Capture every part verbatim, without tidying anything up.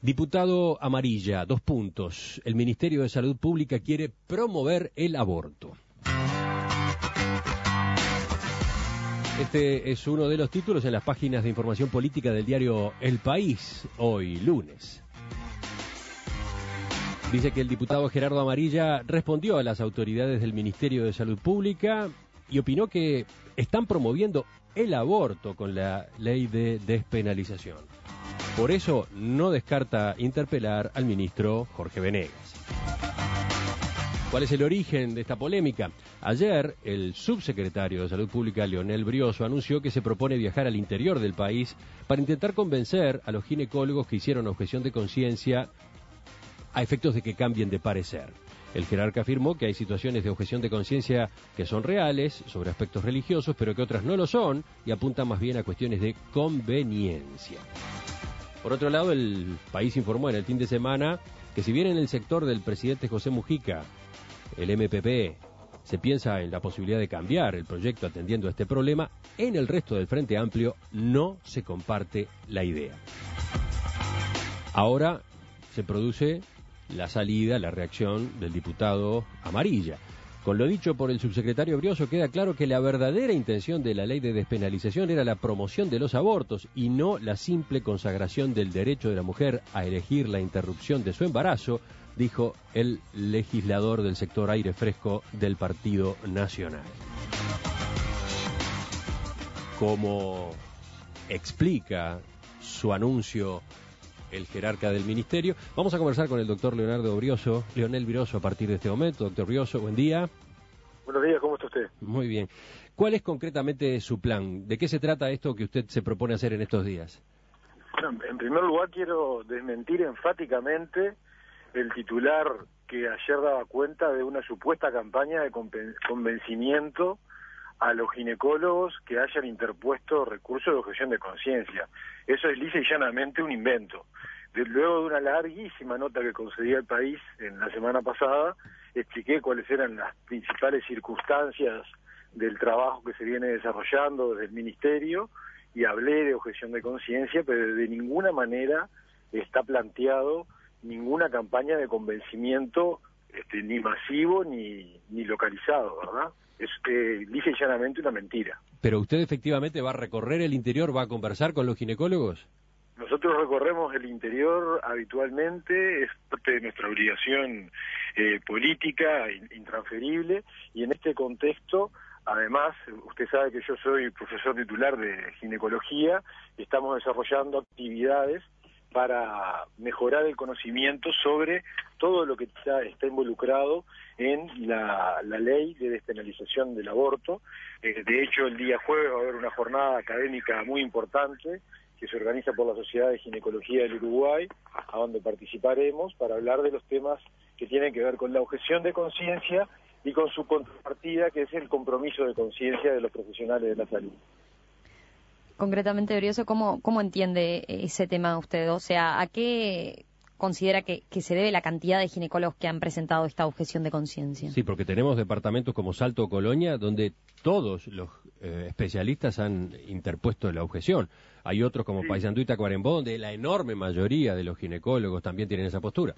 Diputado Amarilla, dos puntos. El Ministerio de Salud Pública quiere promover el aborto. Este es uno de los títulos en las páginas de información política del diario El País, hoy lunes. Dice que el diputado Gerardo Amarilla respondió a las autoridades del Ministerio de Salud Pública y opinó que están promoviendo el aborto con la ley de despenalización. Por eso no descarta interpelar al ministro Jorge Venegas. ¿Cuál es el origen de esta polémica? Ayer, el subsecretario de Salud Pública, Leonel Brioso, anunció que se propone viajar al interior del país para intentar convencer a los ginecólogos que hicieron objeción de conciencia a efectos de que cambien de parecer. El jerarca afirmó que hay situaciones de objeción de conciencia que son reales sobre aspectos religiosos, pero que otras no lo son y apuntan más bien a cuestiones de conveniencia. Por otro lado, el País informó en el fin de semana que si bien en el sector del presidente José Mujica, el M P P, se piensa en la posibilidad de cambiar el proyecto atendiendo a este problema, en el resto del Frente Amplio no se comparte la idea. Ahora se produce la salida, la reacción del diputado Amarilla. Con lo dicho por el subsecretario Brioso, queda claro que la verdadera intención de la ley de despenalización era la promoción de los abortos y no la simple consagración del derecho de la mujer a elegir la interrupción de su embarazo, dijo el legislador del sector Aire Fresco del Partido Nacional. Como explica su anuncio el jerarca del ministerio, vamos a conversar con el doctor Leonardo Brioso, Leonel Brioso a partir de este momento. Doctor Brioso, buen día. Buenos días, ¿cómo está usted? Muy bien. ¿Cuál es concretamente su plan? ¿De qué se trata esto que usted se propone hacer en estos días? Bueno, en primer lugar quiero desmentir enfáticamente el titular que ayer daba cuenta de una supuesta campaña de convencimiento a los ginecólogos que hayan interpuesto recursos de objeción de conciencia. Eso es lisa y llanamente un invento. De, luego de una larguísima nota que concedí al País en la semana pasada, expliqué cuáles eran las principales circunstancias del trabajo que se viene desarrollando desde el Ministerio y hablé de objeción de conciencia, pero de ninguna manera está planteado ninguna campaña de convencimiento este, ni masivo ni, ni localizado, ¿verdad? Es eh, lisa y llanamente una mentira. ¿Pero usted efectivamente va a recorrer el interior, va a conversar con los ginecólogos? Nosotros recorremos el interior habitualmente, es parte de nuestra obligación eh, política intransferible, y en este contexto, además, usted sabe que yo soy profesor titular de ginecología, y estamos desarrollando actividades para mejorar el conocimiento sobre todo lo que está, está involucrado en la, la ley de despenalización del aborto. Eh, de hecho, el día jueves va a haber una jornada académica muy importante que se organiza por la Sociedad de Ginecología del Uruguay, a donde participaremos para hablar de los temas que tienen que ver con la objeción de conciencia y con su contrapartida, que es el compromiso de conciencia de los profesionales de la salud. Concretamente, Brioso, ¿cómo, cómo entiende ese tema usted? O sea, ¿a qué considera que, que se debe la cantidad de ginecólogos que han presentado esta objeción de conciencia? Sí, porque tenemos departamentos como Salto o Colonia donde todos los eh, especialistas han interpuesto la objeción. Hay otros como sí. Paysandú y Tacuarembó, donde la enorme mayoría de los ginecólogos también tienen esa postura.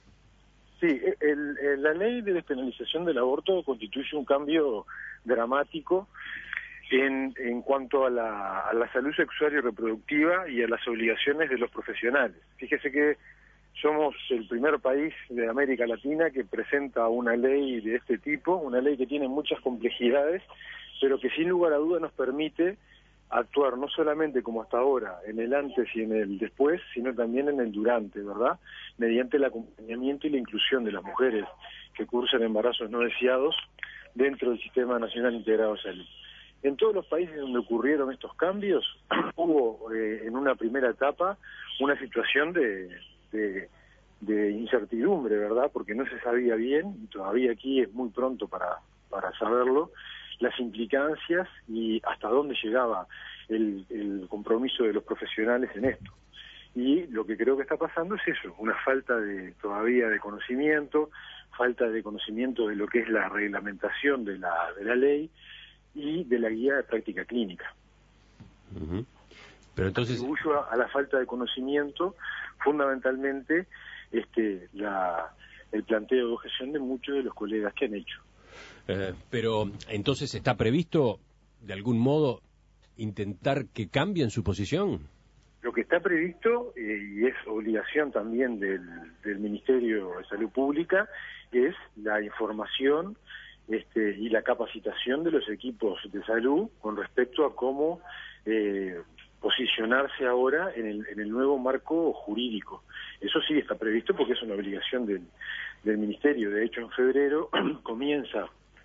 Sí, el, el, la ley de despenalización del aborto constituye un cambio dramático En, en cuanto a la, a la salud sexual y reproductiva y a las obligaciones de los profesionales. Fíjese que somos el primer país de América Latina que presenta una ley de este tipo, una ley que tiene muchas complejidades, pero que sin lugar a duda nos permite actuar no solamente como hasta ahora, en el antes y en el después, sino también en el durante, ¿verdad? Mediante el acompañamiento y la inclusión de las mujeres que cursan embarazos no deseados dentro del Sistema Nacional Integrado de Salud. En todos los países donde ocurrieron estos cambios, hubo eh, en una primera etapa una situación de, de, de incertidumbre, ¿verdad? Porque no se sabía bien, y todavía aquí es muy pronto para, para saberlo, las implicancias y hasta dónde llegaba el, el compromiso de los profesionales en esto. Y lo que creo que está pasando es eso, una falta de todavía de conocimiento, falta de conocimiento de lo que es la reglamentación de la, de la ley, y de la guía de práctica clínica. Uh-huh. Pero entonces atribuyo a, a la falta de conocimiento fundamentalmente este, la, el planteo de objeción de muchos de los colegas que han hecho. Eh, pero entonces está previsto, de algún modo, intentar que cambien su posición. Lo que está previsto, eh, y es obligación también del, del Ministerio de Salud Pública, es la información este, y la capacitación de los equipos de salud con respecto a cómo eh, posicionarse ahora en el, en el nuevo marco jurídico. Eso sí está previsto porque es una obligación del, del Ministerio. De hecho, en febrero comienza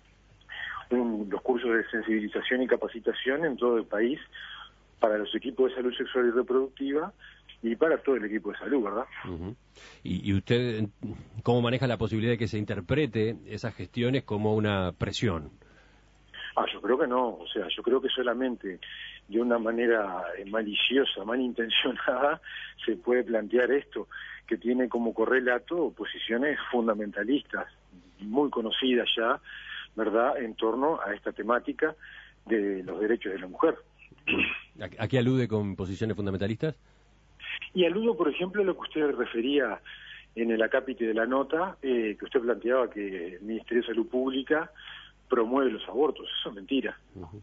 un, los cursos de sensibilización y capacitación en todo el país para los equipos de salud sexual y reproductiva y para todo el equipo de salud, ¿verdad? Uh-huh. ¿Y, ¿Y usted cómo maneja la posibilidad de que se interprete esas gestiones como una presión? Ah, yo creo que no, o sea, yo creo que solamente de una manera maliciosa, malintencionada, se puede plantear esto, que tiene como correlato posiciones fundamentalistas, muy conocidas ya, ¿verdad?, en torno a esta temática de los derechos de la mujer. ¿A qué alude con posiciones fundamentalistas? Y aludo, por ejemplo, a lo que usted refería en el acápite de la nota, eh, que usted planteaba que el Ministerio de Salud Pública promueve los abortos. Eso es mentira. Uh-huh.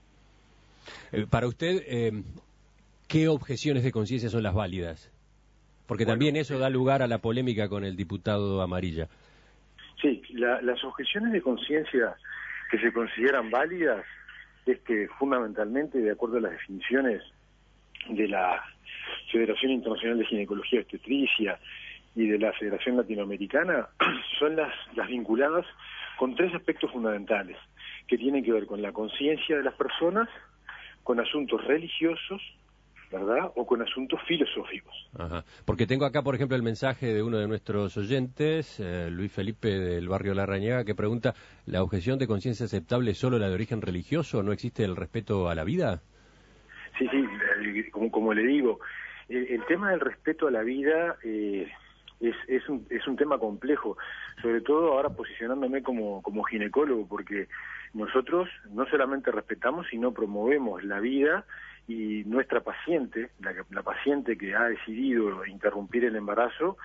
eh, para usted, eh, ¿qué objeciones de conciencia son las válidas? Porque bueno, también eso da lugar a la polémica con el diputado Amarilla. Sí, la, las objeciones de conciencia que se consideran válidas es que fundamentalmente, de acuerdo a las definiciones de la Federación Internacional de Ginecología y Obstetricia y de la Federación Latinoamericana, son las, las vinculadas con tres aspectos fundamentales, que tienen que ver con la conciencia de las personas, con asuntos religiosos, ¿verdad?, o con asuntos filosóficos. Ajá. Porque tengo acá, por ejemplo, el mensaje de uno de nuestros oyentes, eh, Luis Felipe del barrio Larrañaga, que pregunta, ¿la objeción de conciencia aceptable es solo la de origen religioso? ¿No existe el respeto a la vida? Sí, sí, como, como le digo, el, el tema del respeto a la vida eh, es, es, un, es un tema complejo, sobre todo ahora posicionándome como, como ginecólogo, porque nosotros no solamente respetamos, sino promovemos la vida, y nuestra paciente, la, la paciente que ha decidido interrumpir el embarazo,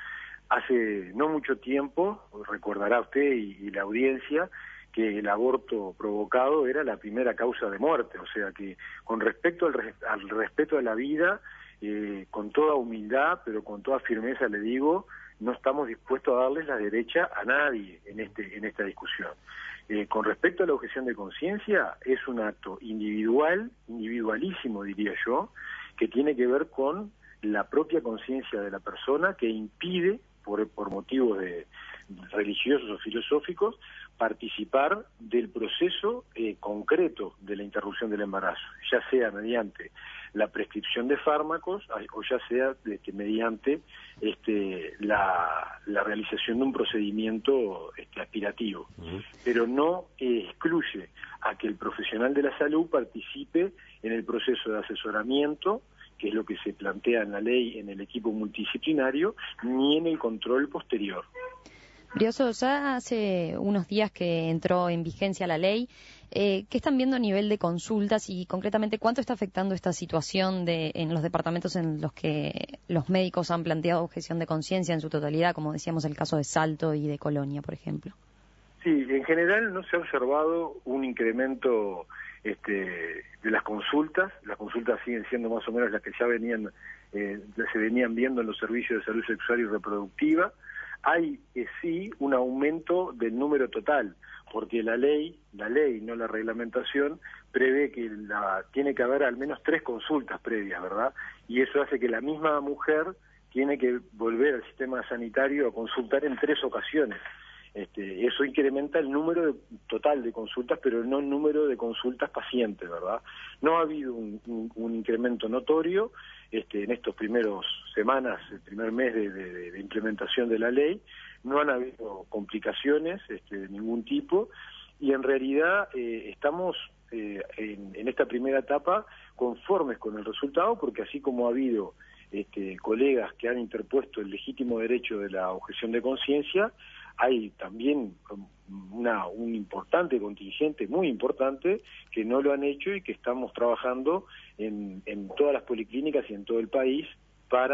hace no mucho tiempo, recordará usted y, y la audiencia, que el aborto provocado era la primera causa de muerte, o sea que con respecto al, res, al respeto a la vida, eh, con toda humildad, pero con toda firmeza le digo, no estamos dispuestos a darles la derecha a nadie en este en esta discusión. Eh, con respecto a la objeción de conciencia, es un acto individual, individualísimo diría yo, que tiene que ver con la propia conciencia de la persona, que impide, por, por motivos de, religiosos o filosóficos, participar del proceso eh, concreto de la interrupción del embarazo, ya sea mediante la prescripción de fármacos o ya sea este, mediante este, la, la realización de un procedimiento este, aspirativo. Uh-huh. Pero no eh, excluye a que el profesional de la salud participe en el proceso de asesoramiento, que es lo que se plantea en la ley en el equipo multidisciplinario, ni en el control posterior. Brioso, ya hace unos días que entró en vigencia la ley, eh, ¿qué están viendo a nivel de consultas y concretamente cuánto está afectando esta situación de, en los departamentos en los que los médicos han planteado objeción de conciencia en su totalidad, como decíamos el caso de Salto y de Colonia, por ejemplo? Sí, en general no se ha observado un incremento este, de las consultas. Las consultas siguen siendo más o menos las que ya venían, eh, se venían viendo en los servicios de salud sexual y reproductiva. Hay eh, sí un aumento del número total, porque la ley, la ley, no la reglamentación, prevé que la, tiene que haber al menos tres consultas previas, ¿verdad? Y eso hace que la misma mujer tiene que volver al sistema sanitario a consultar en tres ocasiones. Este, eso incrementa el número de, total de consultas, pero no el número de consultas pacientes, ¿verdad? No ha habido un, un, un incremento notorio este, en estos primeros semanas, el primer mes de, de, de implementación de la ley, no han habido complicaciones este, de ningún tipo, y en realidad eh, estamos eh, en, en esta primera etapa conformes con el resultado, porque así como ha habido este, colegas que han interpuesto el legítimo derecho de la objeción de conciencia, hay también una, un importante contingente, muy importante, que no lo han hecho y que estamos trabajando en, en todas las policlínicas y en todo el país para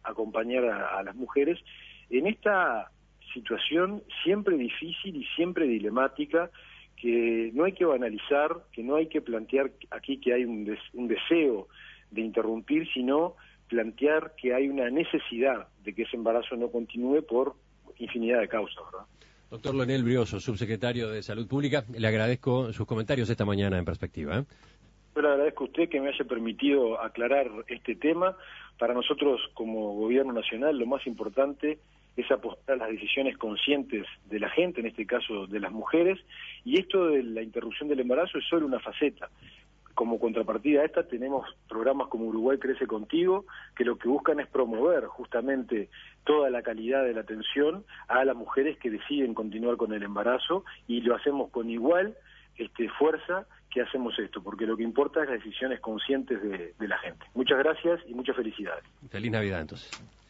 acompañar a, a las mujeres en esta situación siempre difícil y siempre dilemática, que no hay que banalizar, que no hay que plantear aquí que hay un, des, un deseo de interrumpir, sino plantear que hay una necesidad de que ese embarazo no continúe por infinidad de causas, ¿verdad? Doctor Leonel Brioso, subsecretario de Salud Pública, le agradezco sus comentarios esta mañana en Perspectiva, ¿eh? Yo le agradezco a usted que me haya permitido aclarar este tema. Para nosotros, como Gobierno Nacional, lo más importante es apostar a las decisiones conscientes de la gente, en este caso de las mujeres, y esto de la interrupción del embarazo es solo una faceta. Como contrapartida a esta tenemos programas como Uruguay Crece Contigo, que lo que buscan es promover justamente toda la calidad de la atención a las mujeres que deciden continuar con el embarazo, y lo hacemos con igual este, fuerza que hacemos esto, porque lo que importa es las decisiones conscientes de, de la gente. Muchas gracias y muchas felicidades. Feliz Navidad entonces.